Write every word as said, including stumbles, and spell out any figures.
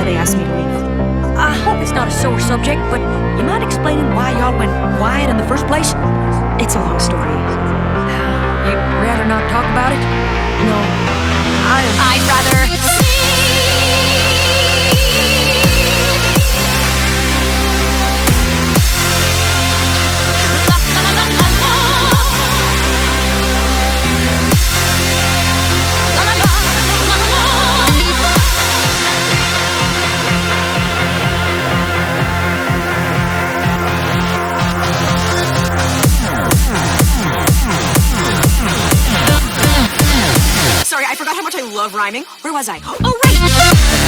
they asked me to leave. I hope it's not a sore subject, but you mind explaining why y'all went quiet in the first place? It's a long story. You'd rather not talk about it? No, I... I'd rather... Sorry, I forgot how much I love rhyming. Where was I? Oh, right!